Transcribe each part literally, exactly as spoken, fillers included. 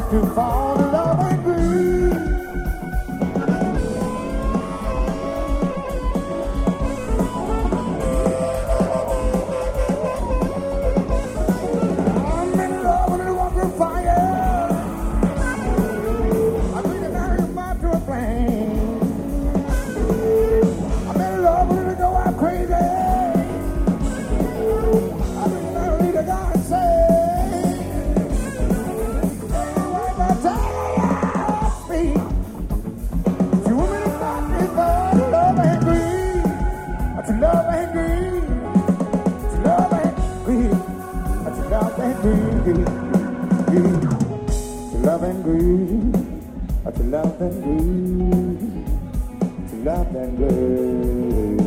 to fall in love and grieve. I'm in love with a walk of fire. I'm really married about to a flame. I'm in love with her to go out crazy. I'm in love with her to God say. Love and greed, love and greed, love and greed, love and greed, love and greed, love and greed.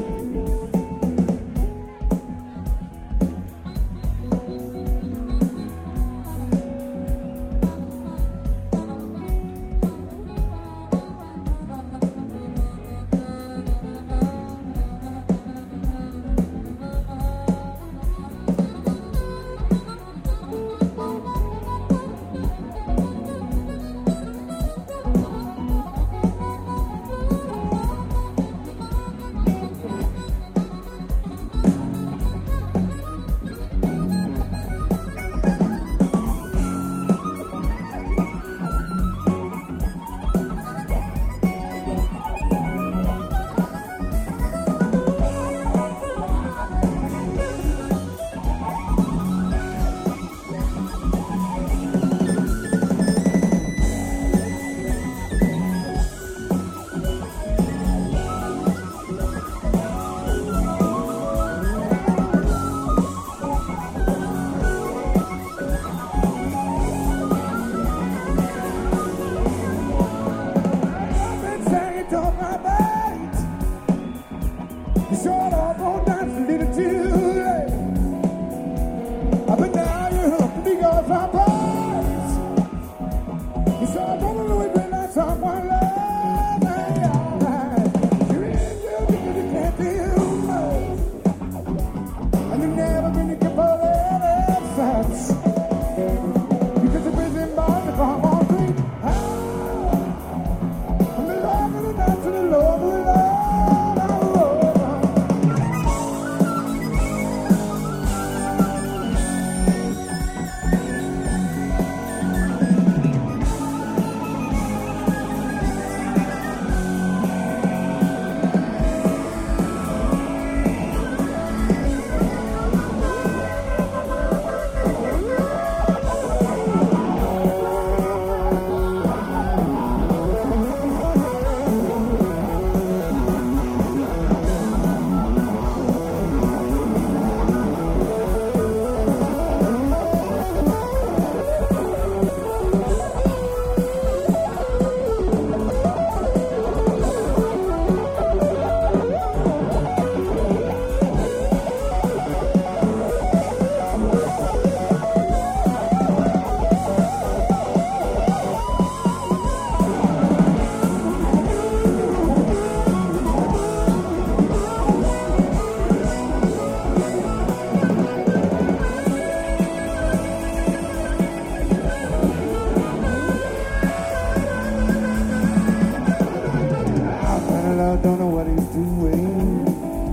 Don't know what he's doing.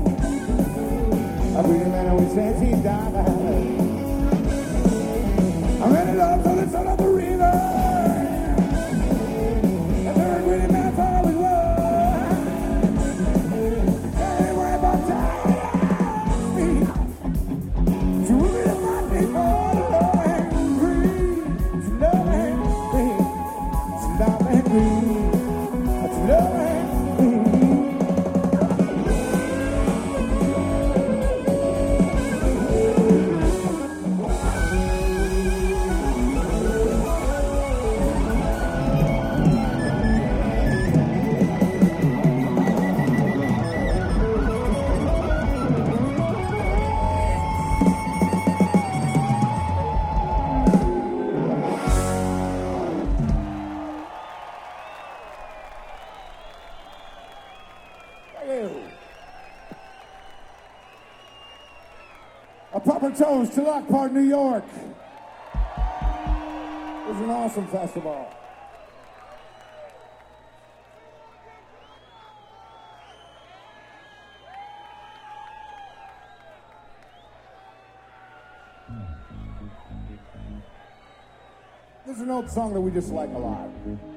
I really man always says he died. I'm in love till it's out of the river. And there really man thought I was wrong. Ain't worry about time. She really might be more love and greed. She love and greed. She love and greed. She love and A proper toast to Lockport, New York. It's an awesome festival. This is an old song that we just like a lot.